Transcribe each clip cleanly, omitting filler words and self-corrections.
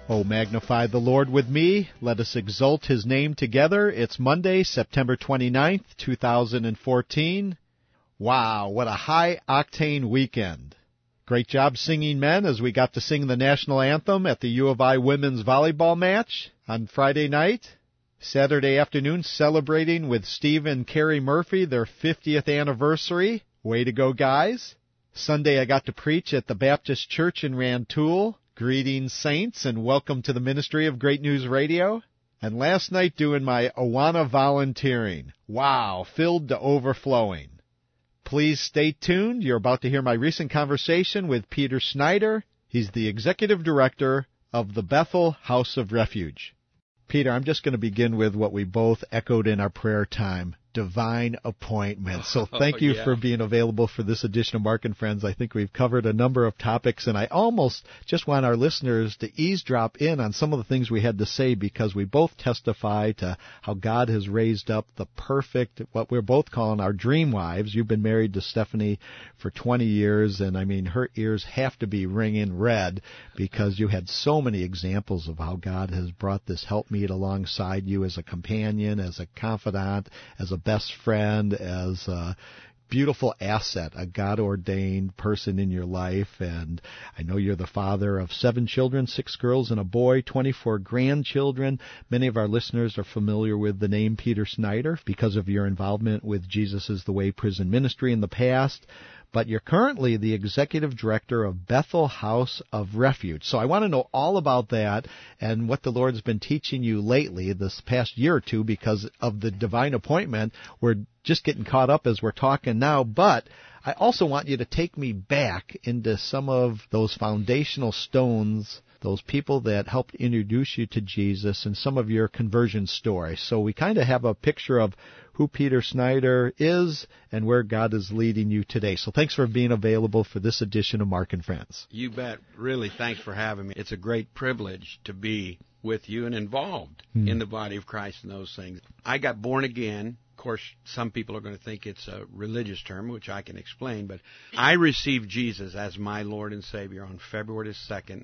Oh, magnify the Lord with me. Let us exalt His name together. It's Monday, September 29th, 2014. Wow, what a high-octane weekend. Great job singing, men, as we got to sing the national anthem at the U of I women's volleyball match on Friday night. Saturday afternoon, celebrating with Steve and Carrie Murphy their 50th anniversary. Way to go, guys. Sunday, I got to preach at the Baptist Church in Rantoul. Greetings, saints, and welcome to the ministry of Great News Radio. And last night, doing my Awana volunteering. Wow, filled to overflowing. Please stay tuned. You're about to hear my recent conversation with Peter Snyder. He's the executive director of the Bethel House of Refuge. Peter, I'm just going to begin with what we both echoed in our prayer time. Divine appointment. So thank you for being available for this edition of Mark and Friends. I think we've covered a number of topics, and I almost just want our listeners to eavesdrop in on some of the things we had to say, because we both testify to how God has raised up the perfect, what we're both calling our dream wives. You've been married to Stephanie for 20 years, and I mean, her ears have to be ringing red because you had so many examples of how God has brought this helpmeet alongside you as a companion, as a confidant, as a best friend, as a beautiful asset, a God-ordained person in your life. And I know you're the father of 7 children, 6 girls and a boy, 24 grandchildren. Many of our listeners are familiar with the name Peter Snyder because of your involvement with Jesus is the Way prison ministry in the past. But you're currently the executive director of Bethel House of Refuge. So I want to know all about that and what the Lord's been teaching you lately this past year or two because of the divine appointment. We're just getting caught up as we're talking now, but I also want you to take me back into some of those foundational stones, those people that helped introduce you to Jesus, and some of your conversion story. So we kind of have a picture of who Peter Snyder is and where God is leading you today. So thanks for being available for this edition of Mark and Friends. You bet. Really, thanks for having me. It's a great privilege to be with you and involved in the body of Christ and those things. I got born again. Of course, some people are going to think it's a religious term, which I can explain, but I received Jesus as my Lord and Savior on February 2nd,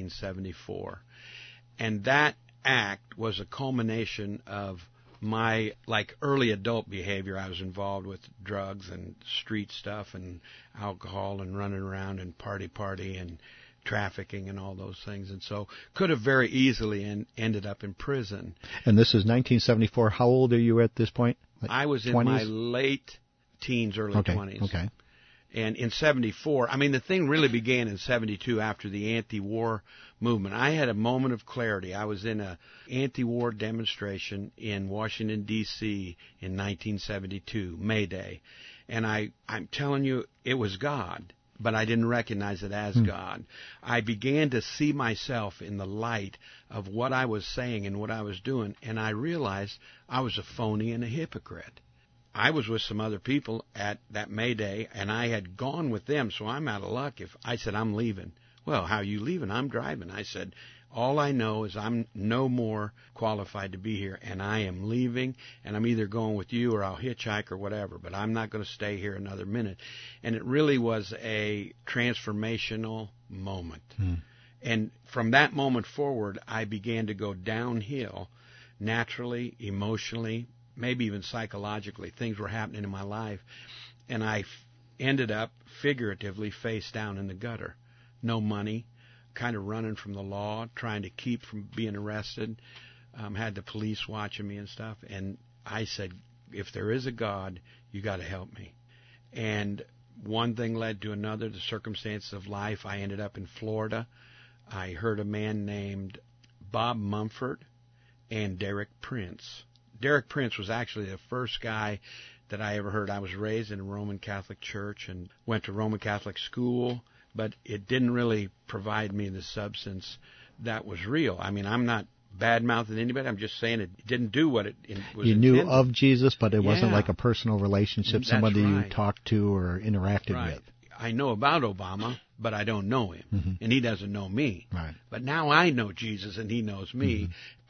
1974. And that act was a culmination of my early adult behavior. I was involved with drugs and street stuff and alcohol and running around and party and trafficking and all those things, and so could have very easily ended up in prison. And this is 1974. How old are you at this point? I was 20s? in my late teens, early 20s. Okay. And in 74, I mean, the thing really began in 72 after the anti-war movement. I had a moment of clarity. I was in an anti-war demonstration in Washington, D.C. in 1972, May Day. And I'm telling you, it was God, but I didn't recognize it as God. I began to see myself in the light of what I was saying and what I was doing, and I realized I was a phony and a hypocrite. I was with some other people at that May Day, and I had gone with them, so I'm out of luck. If I said, I'm leaving. Well, how are you leaving? I'm driving. I said, all I know is I'm no more qualified to be here, and I am leaving, and I'm either going with you or I'll hitchhike or whatever, but I'm not going to stay here another minute. And it really was a transformational moment. And from that moment forward, I began to go downhill naturally, emotionally, maybe even psychologically. Things were happening in my life, and I ended up figuratively face down in the gutter. No money, kind of running from the law, trying to keep from being arrested, had the police watching me and stuff. And I said, if there is a God, you got to help me. And one thing led to another, the circumstances of life. I ended up in Florida. I heard a man named Bob Mumford and Derek Prince. Derek Prince was actually the first guy that I ever heard. I was raised in a Roman Catholic church and went to Roman Catholic school, but it didn't really provide me the substance that was real. I mean, I'm not bad-mouthing anybody. I'm just saying it didn't do what it was You intended. knew of Jesus, but it wasn't like a personal relationship, That's somebody you right. talked to or interacted with. I know about Obama, but I don't know him, and he doesn't know me. Right. But now I know Jesus, and he knows me,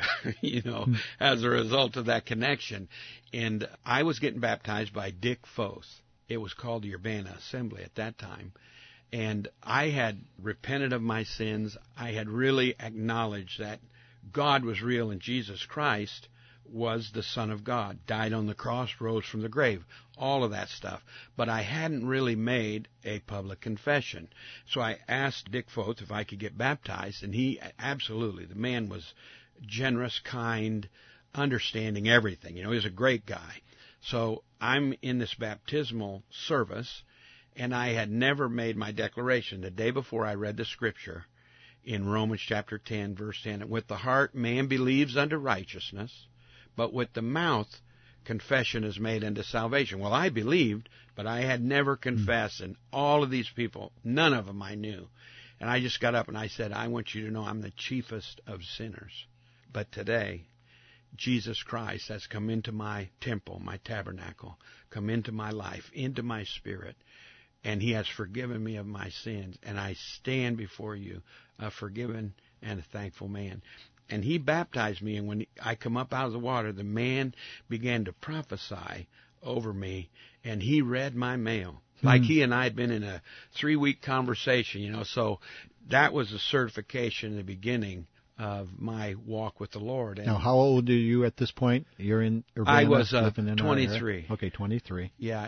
as a result of that connection. And I was getting baptized by Dick Foth. It was called the Urbana Assembly at that time. And I had repented of my sins. I had really acknowledged that God was real and Jesus Christ was the Son of God, died on the cross, rose from the grave, all of that stuff. But I hadn't really made a public confession. So I asked Dick Foth if I could get baptized, and he absolutely, the man was generous, kind, understanding everything. He was a great guy. So I'm in this baptismal service, and I had never made my declaration. The day before I read the scripture in Romans chapter 10, verse 10, with the heart man believes unto righteousness, but with the mouth confession is made unto salvation. Well, I believed, but I had never confessed, and all of these people, none of them I knew. And I just got up and I said, I want you to know I'm the chiefest of sinners. But today, Jesus Christ has come into my temple, my tabernacle, come into my life, into my spirit, and He has forgiven me of my sins, and I stand before you a forgiven and a thankful man. And He baptized me, and when I come up out of the water, the man began to prophesy over me, and he read my mail. Like he and I had been in a 3-week conversation, so that was a certification in the beginning of my walk with the Lord. And now, how old are you at this point? You're in Urbana, I was living in 23. Okay, 23. Yeah,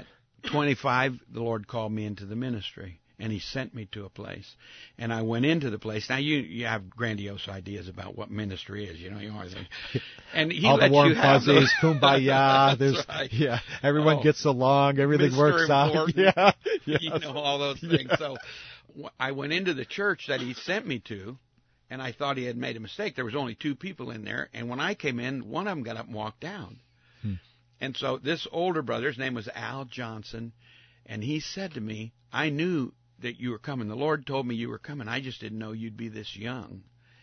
25, the Lord called me into the ministry, and He sent me to a place. And I went into the place. Now, you have grandiose ideas about what ministry is, you always think. And He all lets the warm you have fuzzies, those. kumbaya. That's right. Yeah, everyone gets along, everything Mr. works Important. out. Yeah, yes. All those things. So I went into the church that He sent me to, and I thought He had made a mistake. There was only 2 people in there, and when I came in, one of them got up and walked down. And so this older brother, his name was Al Johnson, and he said to me, I knew that you were coming. The Lord told me you were coming. I just didn't know you'd be this young.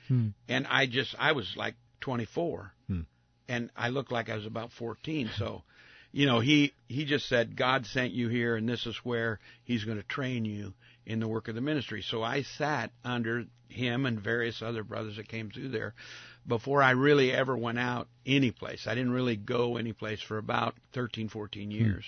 And I was like 24, and I looked like I was about 14. So, he just said, God sent you here, and this is where He's going to train you in the work of the ministry. So I sat under him and various other brothers that came through there before I really ever went out any place. I didn't really go any place for about 13, 14 years.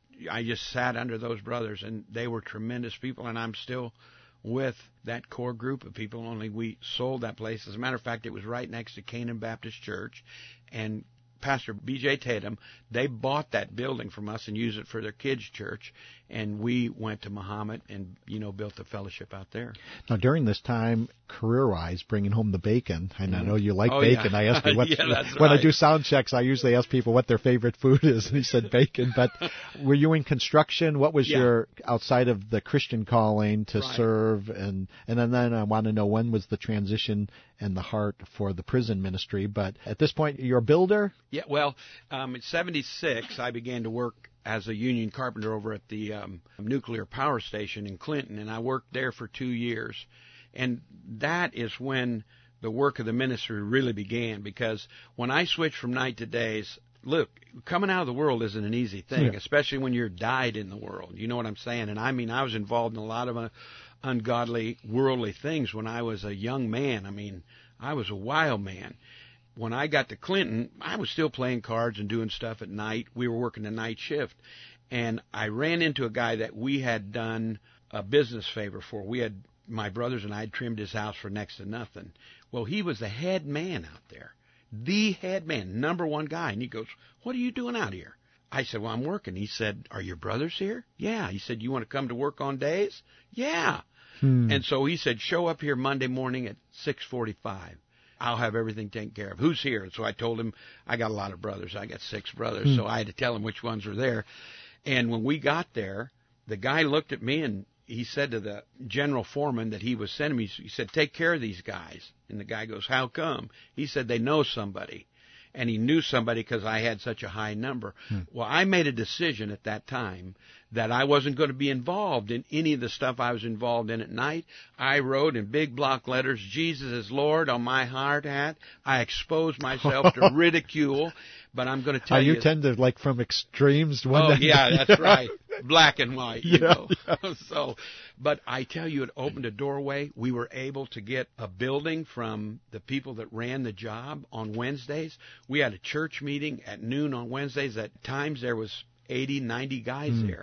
I just sat under those brothers, and they were tremendous people, and I'm still with that core group of people, only we sold that place. As a matter of fact, it was right next to Canaan Baptist Church, and Pastor B.J. Tatum, they bought that building from us and used it for their kids' church, and we went to Muhammad and, built the fellowship out there. Now, during this time, career-wise, bringing home the bacon, and I know you like bacon. Yeah. I asked you what, that's when right. I do sound checks, I usually ask people what their favorite food is, and he said bacon. But were you in construction? What was your, outside of the Christian calling to serve? And then I want to know, when was the transition and the heart for the prison ministry? But at this point, you're a builder? Yeah, well, in 76, I began to work as a union carpenter over at the nuclear power station in Clinton, and I worked there for 2 years. And that is when the work of the ministry really began, because when I switched from night to days, look, coming out of the world isn't an easy thing, especially when you're died in the world. You know what I'm saying? And I was involved in a lot of ungodly, worldly things when I was a young man. I was a wild man. When I got to Clinton, I was still playing cards and doing stuff at night. We were working the night shift. And I ran into a guy that we had done a business favor for. My brothers and I had trimmed his house for next to nothing. Well, he was the head man out there, the head man, number one guy. And he goes, "What are you doing out here?" I said, "Well, I'm working." He said, "Are your brothers here?" "Yeah." He said, "You want to come to work on days?" "Yeah." And so he said, "Show up here Monday morning at 6:45. I'll have everything taken care of. Who's here?" And so I told him, I got a lot of brothers. I got 6 brothers. So I had to tell him which ones were there. And when we got there, the guy looked at me and he said to the general foreman that he was sending me, he said, "Take care of these guys." And the guy goes, "How come?" He said, "They know somebody." And he knew somebody because I had such a high number. Well, I made a decision at that time that I wasn't going to be involved in any of the stuff I was involved in at night. I wrote in big block letters, "Jesus is Lord" on my hard hat. I exposed myself to ridicule. But I'm going to tell you... You tend to, like, from extremes. Yeah, that's right. Black and white, you know. So, but I tell you, it opened a doorway. We were able to get a building from the people that ran the job on Wednesdays. We had a church meeting at noon on Wednesdays. At times there was 80, 90 guys there.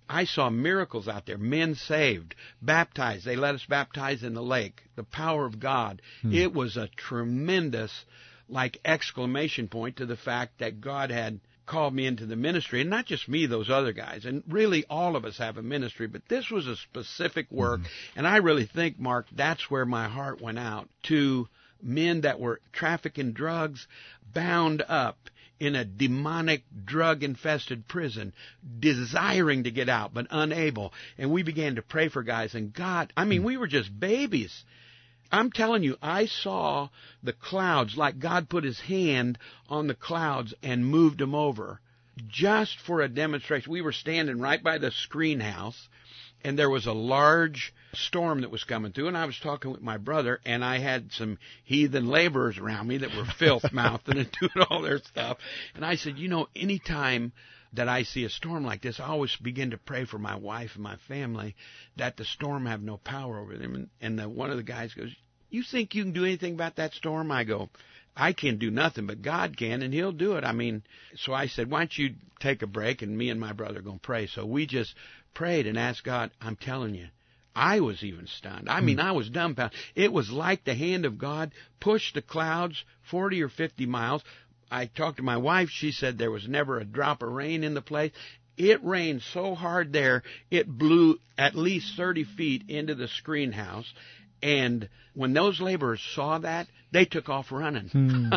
I saw miracles out there, men saved, baptized. They let us baptize in the lake, the power of God. It was a tremendous, exclamation point to the fact that God had called me into the ministry, and not just me, those other guys. And really, all of us have a ministry, but this was a specific work. And I really think, Mark, that's where my heart went out to men that were trafficking drugs, bound up in a demonic, drug-infested prison, desiring to get out, but unable. And we began to pray for guys, and God, we were just babies. I'm telling you, I saw the clouds, like God put his hand on the clouds and moved them over just for a demonstration. We were standing right by the screen house, and there was a large storm that was coming through, and I was talking with my brother, and I had some heathen laborers around me that were filth-mouthing and doing all their stuff. And I said, anytime that I see a storm like this, I always begin to pray for my wife and my family that the storm have no power over them. And one of the guys goes, you think you can do anything about that storm? I go, I can't do nothing, but God can, and he'll do it. So I said, why don't you take a break, and me and my brother are going to pray. So we just prayed and asked God. I'm telling you, I was even stunned. I was dumbfounded. It was like the hand of God pushed the clouds 40 or 50 miles. I talked to my wife. She said there was never a drop of rain in the place. It rained so hard there, it blew at least 30 feet into the screen house. And when those laborers saw that, they took off running.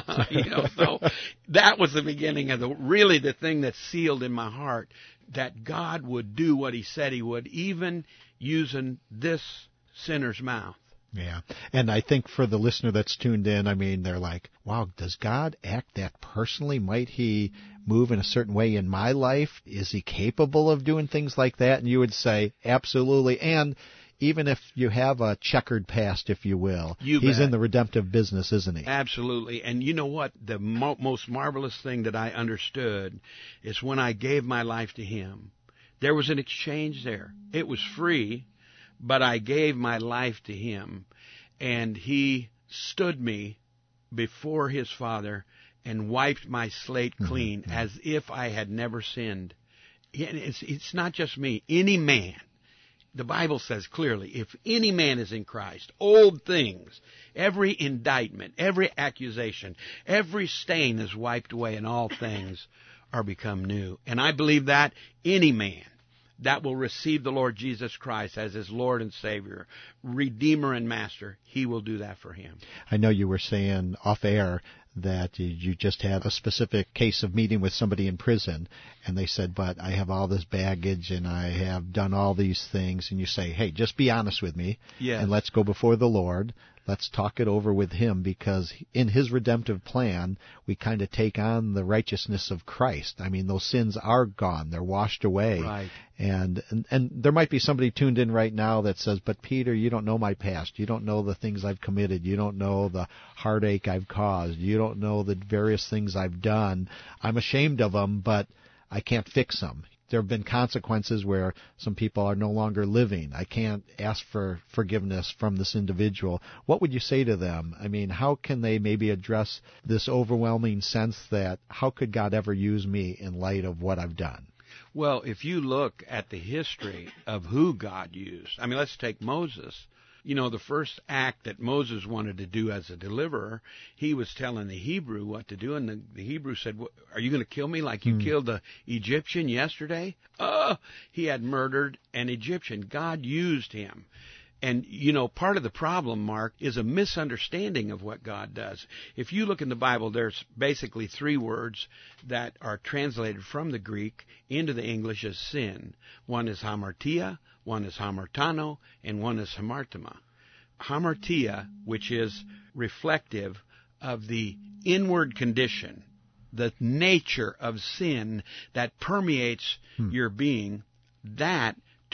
So that was the beginning of the thing that sealed in my heart that God would do what he said he would, even using this sinner's mouth. Yeah. And I think for the listener that's tuned in, they're like, wow, does God act that personally? Might he move in a certain way in my life? Is he capable of doing things like that? And you would say, absolutely. And even if you have a checkered past, if you will, he's in the redemptive business, isn't he? Absolutely. And you know what? The most marvelous thing that I understood is when I gave my life to him, there was an exchange there. It was free, but I gave my life to him, and he stood me before his Father and wiped my slate clean as if I had never sinned. It's not just me. Any man. The Bible says clearly, if any man is in Christ, old things, every indictment, every accusation, every stain is wiped away, and all things are become new. And I believe that any man that will receive the Lord Jesus Christ as his Lord and Savior, Redeemer and Master, he will do that for him. I know you were saying off air that you just had a specific case of meeting with somebody in prison, and they said, but I have all this baggage and I have done all these things, and you say, hey, just be honest with me, and let's go before the Lord. Let's talk it over with him, because in his redemptive plan, we kind of take on the righteousness of Christ. Those sins are gone. They're washed away. Right. And there might be somebody tuned in right now that says, but Peter, you don't know my past. You don't know the things I've committed. You don't know the heartache I've caused. You don't know the various things I've done. I'm ashamed of them, but I can't fix them. There have been consequences where some people are no longer living. I can't ask for forgiveness from this individual. What would you say to them? How can they maybe address this overwhelming sense that how could God ever use me in light of what I've done? Well, if you look at the history of who God used, let's take Moses. The first act that Moses wanted to do as a deliverer, he was telling the Hebrew what to do, and the Hebrew said, are you going to kill me like you killed the Egyptian yesterday? He had murdered an Egyptian. God used him. And, part of the problem, Mark, is a misunderstanding of what God does. If you look in the Bible, there's basically three words that are translated from the Greek into the English as sin. One is hamartia, one is hamartano, and one is hamartima. Hamartia, which is reflective of the inward condition, the nature of sin that permeates your being, that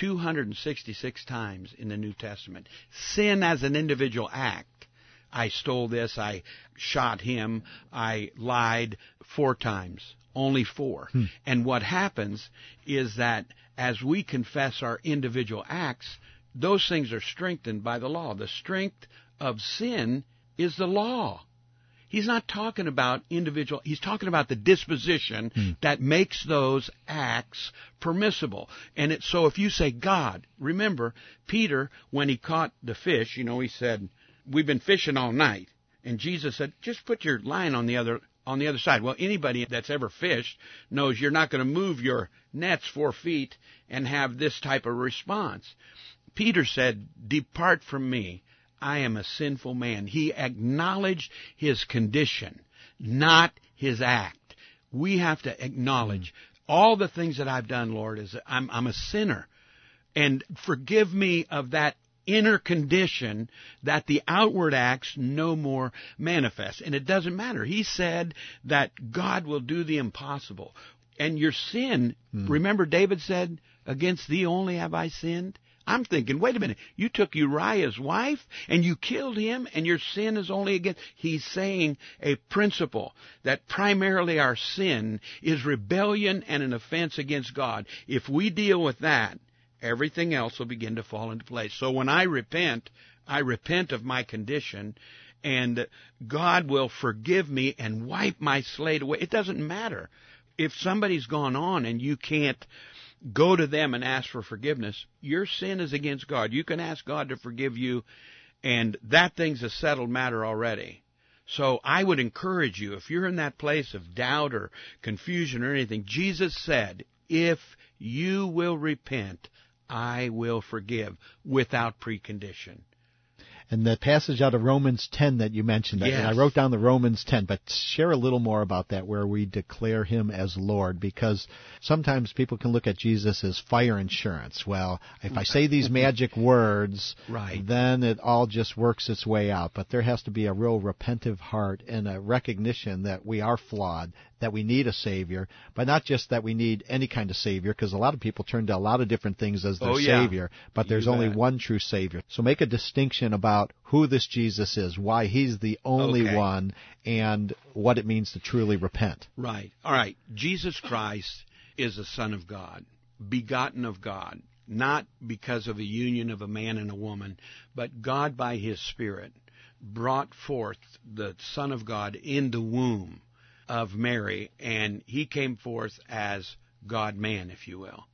266 times in the New Testament. Sin as an individual act. I stole this, I shot him, I lied 4 times. Only 4. And what happens is that as we confess our individual acts, those things are strengthened by the law. The strength of sin is the law. He's not talking about individual. He's talking about the disposition that makes those acts permissible. And so if you say God, remember, Peter, when he caught the fish, he said, we've been fishing all night. And Jesus said, just put your line on the other side. Well, anybody that's ever fished knows you're not going to move your nets 4 feet and have this type of response. Peter said, depart from me. I am a sinful man. He acknowledged his condition, not his act. We have to acknowledge all the things that I've done, Lord, is I'm a sinner. And forgive me of that inner condition that the outward acts no more manifest. And it doesn't matter. He said that God will do the impossible. And your sin, remember David said, against thee only have I sinned? I'm thinking, wait a minute, you took Uriah's wife and you killed him and your sin is only against... He's saying a principle that primarily our sin is rebellion and an offense against God. If we deal with that, everything else will begin to fall into place. So when I repent of my condition, and God will forgive me and wipe my slate away. It doesn't matter. If somebody's gone on and you can't go to them and ask for forgiveness, your sin is against God. You can ask God to forgive you, and that thing's a settled matter already. So I would encourage you, if you're in that place of doubt or confusion or anything, Jesus said, if you will repent, I will forgive, without precondition. And the passage out of Romans 10 that you mentioned, yes. And I wrote down the Romans 10, but share a little more about that, where we declare him as Lord, because sometimes people can look at Jesus as fire insurance. Well, if I say these magic words, right. then it all just works its way out. But there has to be a real repentive heart and a recognition that we are flawed, that we need a Savior, but not just that we need any kind of Savior, because a lot of people turn to a lot of different things as their Savior, but there's only one true Savior. So make a distinction about who this Jesus is, why he's the only one, and what it means to truly repent. Right. All right. Jesus Christ is the Son of God, begotten of God, not because of a union of a man and a woman, but God by his Spirit brought forth the Son of God in the womb of Mary, and he came forth as God-man, if you will.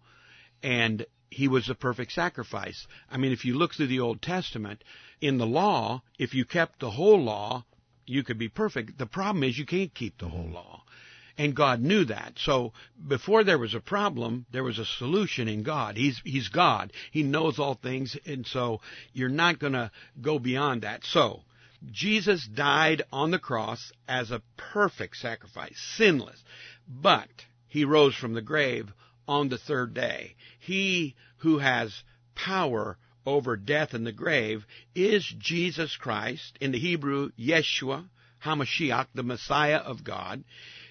And he was the perfect sacrifice. I mean, if you look through the Old Testament, in the law, if you kept the whole law, you could be perfect. The problem is you can't keep the whole law. And God knew that. So before there was a problem, there was a solution in God. He's God. He knows all things, and so you're not going to go beyond that. So Jesus died on the cross as a perfect sacrifice, sinless. But he rose from the grave on the third day. He who has power over death and the grave is Jesus Christ, in the Hebrew, Yeshua HaMashiach, the Messiah of God,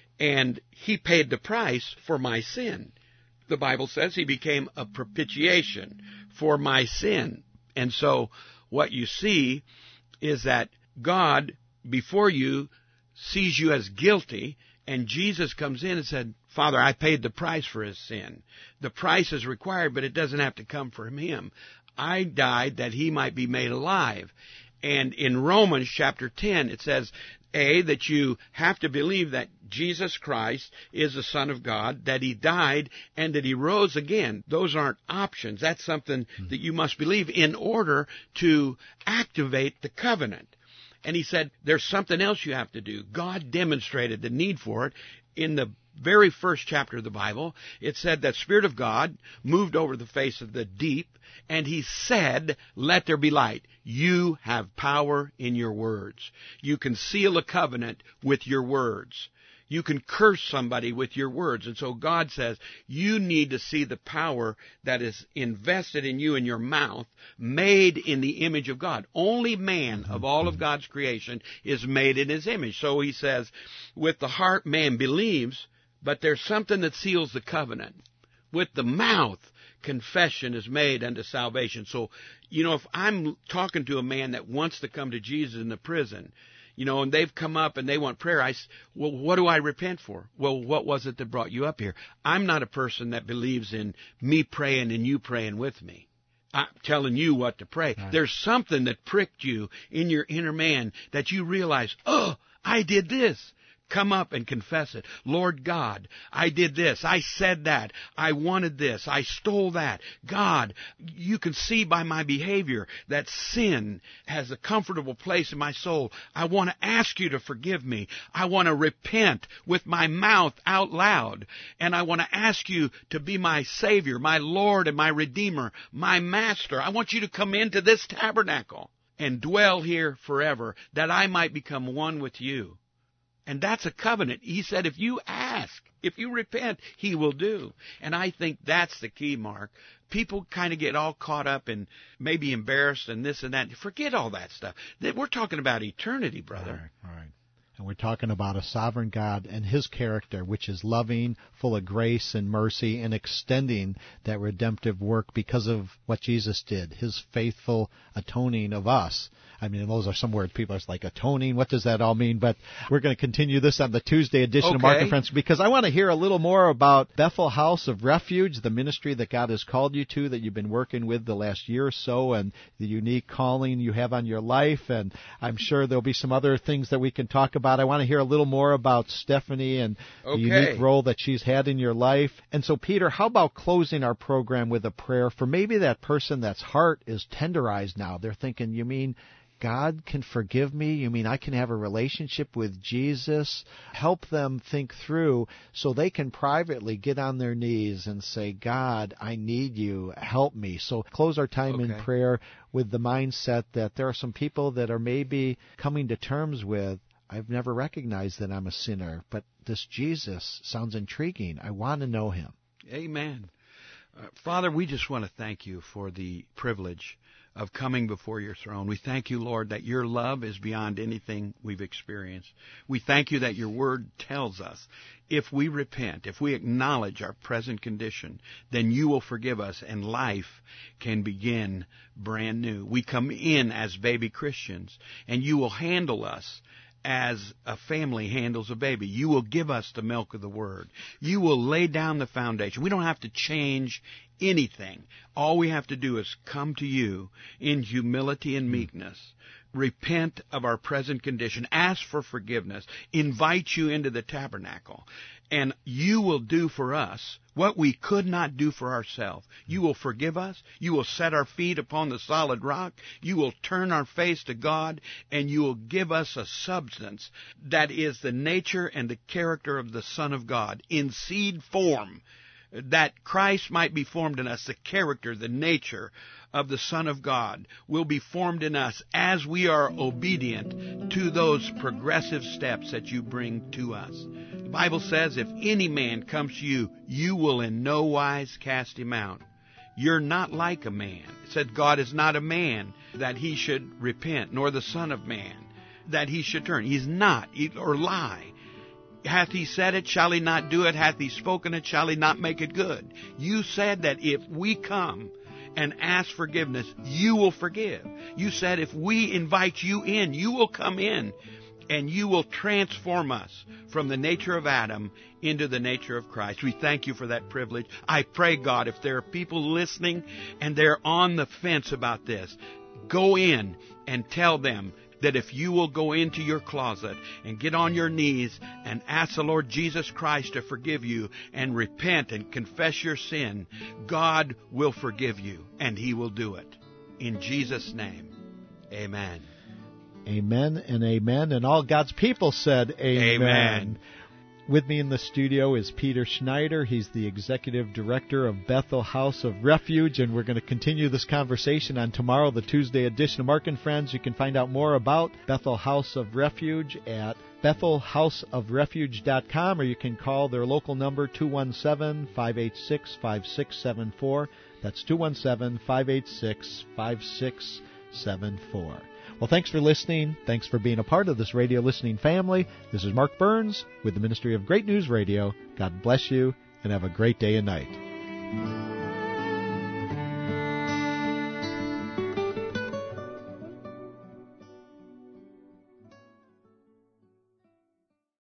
and he paid the price for my sin. The Bible says he became a propitiation for my sin. And so what you see is that God, before you, sees you as guilty, and Jesus comes in and said, Father, I paid the price for his sin. The price is required, but it doesn't have to come from him. I died that he might be made alive. And in Romans chapter 10, it says, that you have to believe that Jesus Christ is the Son of God, that he died, and that he rose again. Those aren't options. That's something that you must believe in order to activate the covenant. And he said, there's something else you have to do. God demonstrated the need for it. In the very first chapter of the Bible, it said that Spirit of God moved over the face of the deep, and he said, let there be light. You have power in your words. You can seal a covenant with your words. You can curse somebody with your words. And so God says, you need to see the power that is invested in you in your mouth, made in the image of God. Only man of all of God's creation is made in his image. So he says, with the heart man believes, but there's something that seals the covenant. With the mouth, confession is made unto salvation. So, if I'm talking to a man that wants to come to Jesus in the prison, and they've come up and they want prayer, well, what do I repent for? Well, what was it that brought you up here? I'm not a person that believes in me praying and you praying with me. I'm telling you what to pray. Right. There's something that pricked you in your inner man that you realize, oh, I did this. Come up and confess it. Lord God, I did this. I said that. I wanted this. I stole that. God, you can see by my behavior that sin has a comfortable place in my soul. I want to ask you to forgive me. I want to repent with my mouth out loud. And I want to ask you to be my Savior, my Lord and my Redeemer, my Master. I want you to come into this tabernacle and dwell here forever, that I might become one with you. And that's a covenant. He said, if you ask, if you repent, He will do. And I think that's the key, Mark. People kind of get all caught up and maybe embarrassed and this and that. Forget all that stuff. We're talking about eternity, brother. All right. And we're talking about a sovereign God and His character, which is loving, full of grace and mercy, and extending that redemptive work because of what Jesus did, His faithful atoning of us. I mean, those are some words people are like, atoning, what does that all mean? But we're going to continue this on the Tuesday edition of Mark and Friends, because I want to hear a little more about Bethel House of Refuge, the ministry that God has called you to, that you've been working with the last year or so, and the unique calling you have on your life. And I'm sure there'll be some other things that we can talk about. I want to hear a little more about Stephanie and the unique role that she's had in your life. And so, Peter, how about closing our program with a prayer for maybe that person that's heart is tenderized now? They're thinking, you mean God can forgive me? You mean I can have a relationship with Jesus? Help them think through so they can privately get on their knees and say, God, I need you. Help me. So close our time in prayer with the mindset that there are some people that are maybe coming to terms with, I've never recognized that I'm a sinner, but this Jesus sounds intriguing. I want to know Him. Amen. Father, we just want to thank you for the privilege of coming before your throne. We thank you, Lord, that your love is beyond anything we've experienced. We thank you that your word tells us if we repent, if we acknowledge our present condition, then you will forgive us and life can begin brand new. We come in as baby Christians and you will handle us as a family handles a baby. You will give us the milk of the Word. You will lay down the foundation. We don't have to change anything. All we have to do is come to you in humility and meekness, repent of our present condition, ask for forgiveness, invite you into the tabernacle, and you will do for us what we could not do for ourselves. You will forgive us. You will set our feet upon the solid rock. You will turn our face to God, and you will give us a substance that is the nature and the character of the Son of God in seed form, that Christ might be formed in us. The character, the nature of the Son of God will be formed in us as we are obedient to those progressive steps that you bring to us. The Bible says, if any man comes to you, you will in no wise cast him out. You're not like a man. It said God is not a man that he should repent, nor the Son of Man that he should turn. He's not, or lie. Hath he said it, shall he not do it? Hath he spoken it, shall he not make it good? You said that if we come and ask forgiveness, you will forgive. You said if we invite you in, you will come in and you will transform us from the nature of Adam into the nature of Christ. We thank you for that privilege. I pray, God, if there are people listening and they're on the fence about this, go in and tell them that if you will go into your closet and get on your knees and ask the Lord Jesus Christ to forgive you and repent and confess your sin, God will forgive you and He will do it. In Jesus' name, amen. Amen and amen. And all God's people said amen. Amen. With me in the studio is Peter Schneider. He's the Executive Director of Bethel House of Refuge, and we're going to continue this conversation on tomorrow, the Tuesday edition of Mark and Friends. You can find out more about Bethel House of Refuge at BethelHouseofRefuge.com, or you can call their local number, 217-586-5674. That's 217-586-5674. Well, thanks for listening. Thanks for being a part of this radio listening family. This is Mark Burns with the Ministry of Great News Radio. God bless you, and have a great day and night.